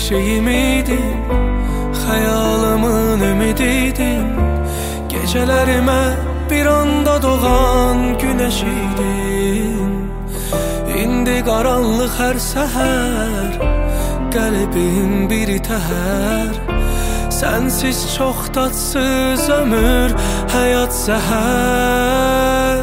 şeyim idin, xəyalımın ümididin. Gecələrimə bir anda doğan günəş idin. İndi qaranlıq hər səhər, qəlbim bir təhər. Sənsiz çox tadsız ömür, həyat zəhər.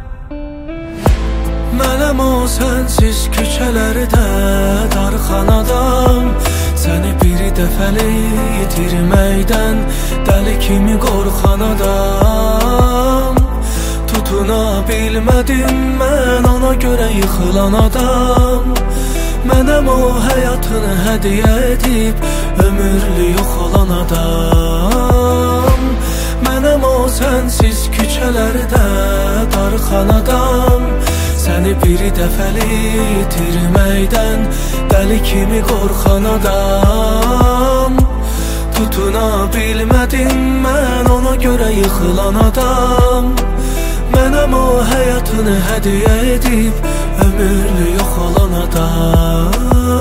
Mənəm o sənsiz küçələrdə darxan adam. Səni bir dəfəli itirməkdən dəli kimi qorxan adam. Tutuna bilmədim mən, ona görə yıxılan adam. Mənəm o həyatını hədiyyə edib ömürlü yox olan adam. Mənəm o sənsiz küçələrdə darxan adam. Səni bir dəfəli itirməkdən dəli kimi qorxan adam. Tutuna bilmədim mən, ona görə yıxılan adam. Mənəm o həyatını hədiyyə edib ömürlü yox olan adam.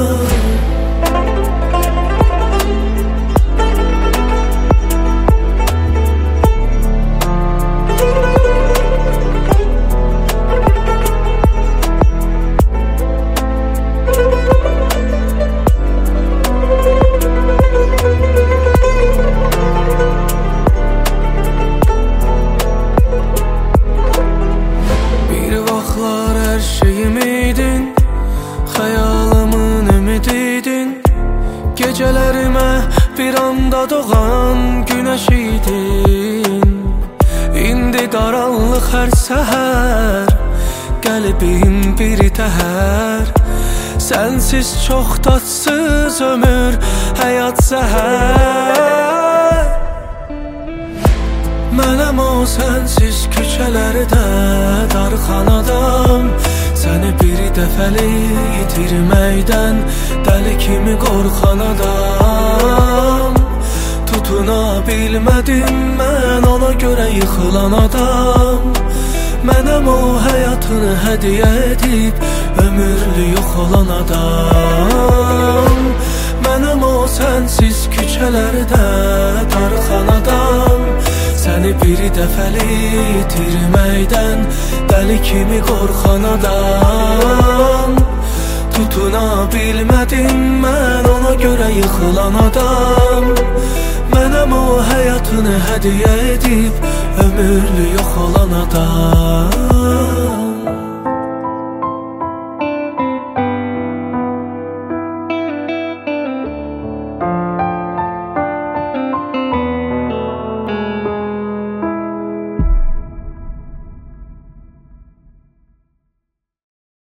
Hər şeyim idin, xəyalımın ümididin. Gecələrimə bir anda doğan günəş idin. İndi qaranlıq hər səhər, qəlbim bir təhər. Sənsiz çox tadsız ömür, həyat zəhər. Mənəm o sənsiz küçələrdə darxan adam. Səni bir dəfəli itirməkdən dəli kimi qorxan adam. Tutuna bilmədim mən, ona görə yıxılan adam. Mənəm o həyatını hədiyyə edib ömürlü yox olan adam. Mənəm o sənsiz küçələrdə darxan adam. Səni bir dəfəli itirməkdən dəli kimi qorxan adam. Tutuna bilmədim mən, ona görə yıxılan adam. Mənəm o həyatını hədiyyə edib ömürlü yox olan adam.